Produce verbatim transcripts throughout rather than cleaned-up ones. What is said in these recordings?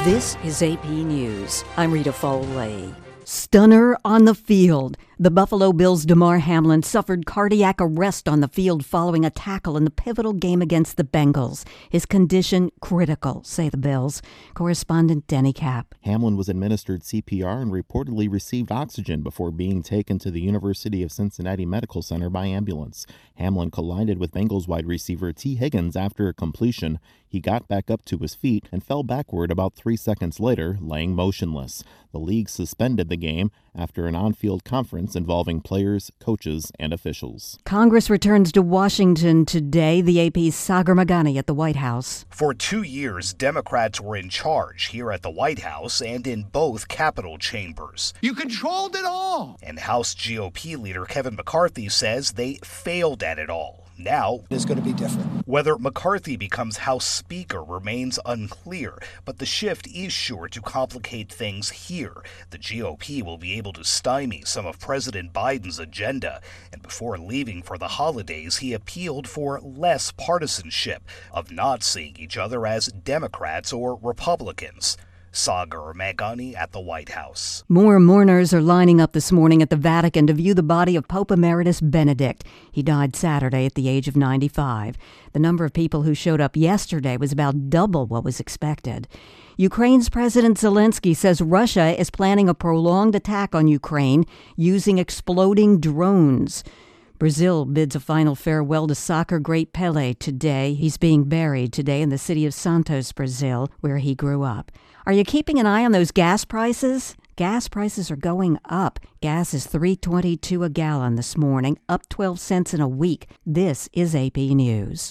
This is A P News. I'm Rita Foley. Stunner on the field. The Buffalo Bills' Damar Hamlin suffered cardiac arrest on the field following a tackle in the pivotal game against the Bengals. His condition critical, say the Bills. Correspondent Denny Cap. Hamlin was administered C P R and reportedly received oxygen before being taken to the University of Cincinnati Medical Center by ambulance. Hamlin collided with Bengals wide receiver T. Higgins after a completion. He got back up to his feet and fell backward about three seconds later, laying motionless. The league suspended the game after an on-field conference involving players, coaches, and officials. Congress returns to Washington today. The A P's Sagar Meghani at the White House. For two years, Democrats were in charge here at the White House and in both Capitol chambers. You controlled it all! And House G O P leader Kevin McCarthy says they failed at it all. Now, it's going to be different. Whether McCarthy becomes House Speaker remains unclear, but the shift is sure to complicate things here. The G O P will be able to stymie some of President Biden's agenda, and before leaving for the holidays, he appealed for less partisanship, of not seeing each other as Democrats or Republicans. Sagar Meghani at the White House. More mourners are lining up this morning at the Vatican to view the body of Pope Emeritus Benedict. He died Saturday at the age of ninety-five. The number of people who showed up yesterday was about double what was expected. Ukraine's President Zelensky says Russia is planning a prolonged attack on Ukraine using exploding drones. Brazil bids a final farewell to soccer great Pelé today. He's being buried today in the city of Santos, Brazil, where he grew up. Are you keeping an eye on those gas prices? Gas prices are going up. Gas is three dollars and twenty-two cents a gallon this morning, up twelve cents in a week. This is A P News.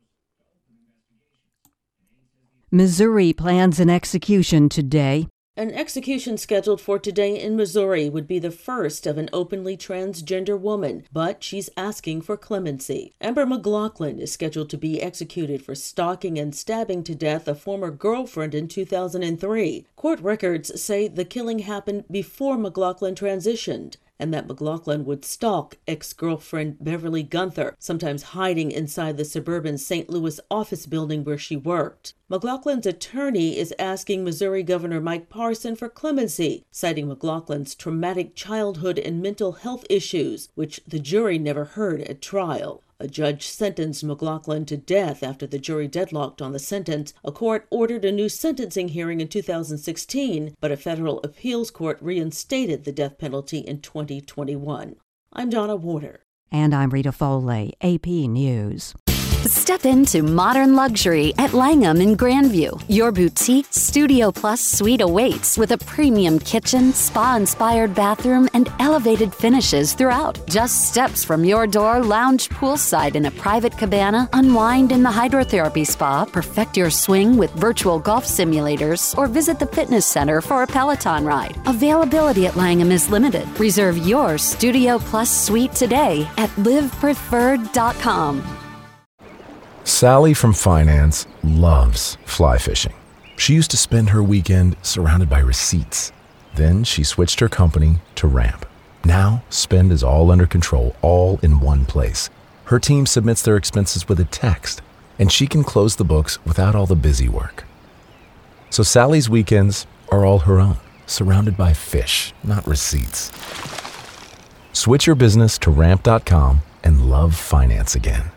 Missouri plans an execution today. An execution scheduled for today in Missouri would be the first of an openly transgender woman, but she's asking for clemency. Amber McLaughlin is scheduled to be executed for stalking and stabbing to death a former girlfriend in two thousand three. Court records say the killing happened before McLaughlin transitioned, and that McLaughlin would stalk ex-girlfriend Beverly Gunther, sometimes hiding inside the suburban Saint Louis office building where she worked. McLaughlin's attorney is asking Missouri Governor Mike Parson for clemency, citing McLaughlin's traumatic childhood and mental health issues, which the jury never heard at trial. A judge sentenced McLaughlin to death after the jury deadlocked on the sentence. A court ordered a new sentencing hearing in two thousand sixteen, but a federal appeals court reinstated the death penalty in twenty twenty-one. I'm Donna Warder. And I'm Rita Foley, A P News. Step into modern luxury at Langham in Grandview. Your boutique Studio Plus suite awaits with a premium kitchen, spa-inspired bathroom, and elevated finishes throughout. Just steps from your door, lounge poolside in a private cabana, unwind in the hydrotherapy spa, perfect your swing with virtual golf simulators, or visit the fitness center for a Peloton ride. Availability at Langham is limited. Reserve your Studio Plus suite today at live preferred dot com. Sally from finance loves fly fishing. She used to spend her weekend surrounded by receipts. Then she switched her company to Ramp. Now, spend is all under control, all in one place. Her team submits their expenses with a text, and she can close the books without all the busy work. So Sally's weekends are all her own, surrounded by fish, not receipts. Switch your business to ramp dot com and love finance again.